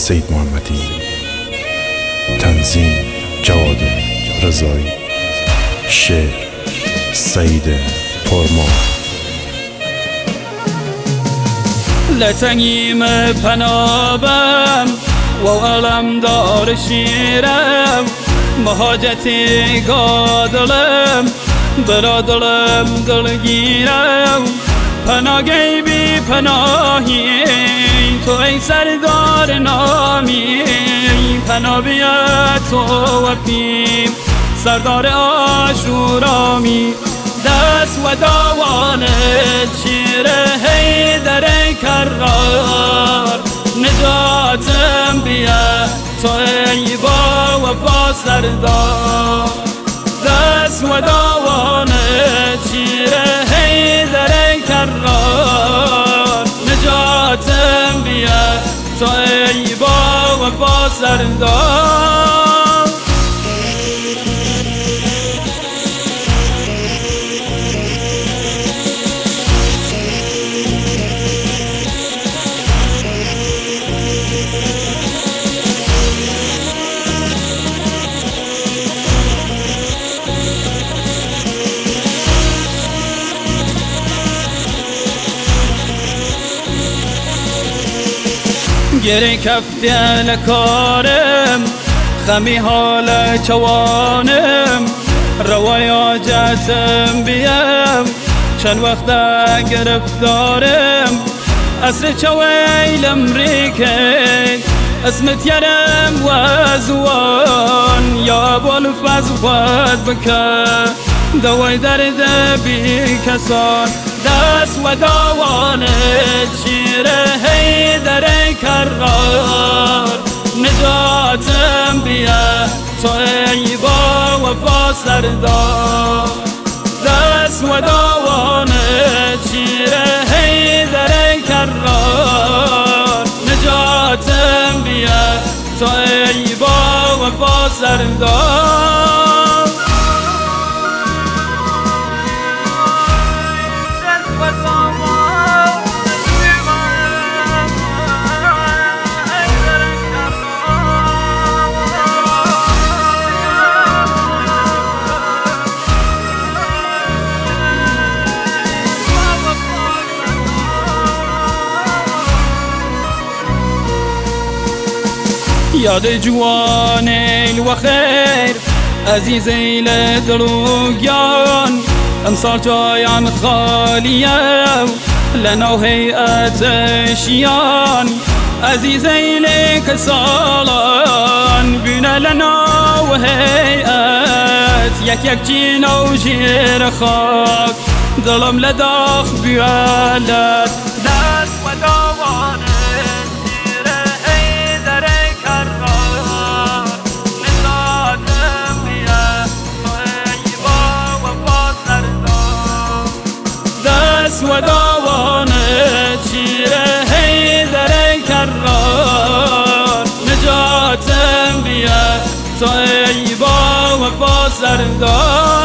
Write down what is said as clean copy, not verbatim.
سید محمدی. تنظیم جواد رضایی. شعر سید پرما. لتنگیم پنابم و علم دار شیرم مهاجتی قادلم برادلم دلگیرم پناهی بی پناهی تو ای سردار نامی پناه بیا تو و پیم سردار آشورامی دست و داوان شیره حیدر کرار نجاتم بیا تو ای با وفا سردار دست و داوان شیره حیدر کرار نجاتم بیا تو ای با وفا سردار گری کفتی لکارم خمی حال چوانم روای جاتم بیم چند وقت گرفتارم اسر چویل امریکن اسمت یرم و زوان یا بولفز خود بکه دوای درد بی کسان دست و داوان شیره حیدر کرار نجاتم بیا تو ای با وفا سردار دست و داوان شیره حیدر کرار نجاتم بیا تو ای با وفا سردار یاد جوان و خیر عزیزی لدروگیان امسال جایان خالیه لنو هیئت شیان عزیزی لکسالان بینه لنو هیئت یک جینو جیر خاک دلم لداخ بیالت دست و داوان و داوان شیره حیدر کرار نجاتم بیا تو ای با وفا سردار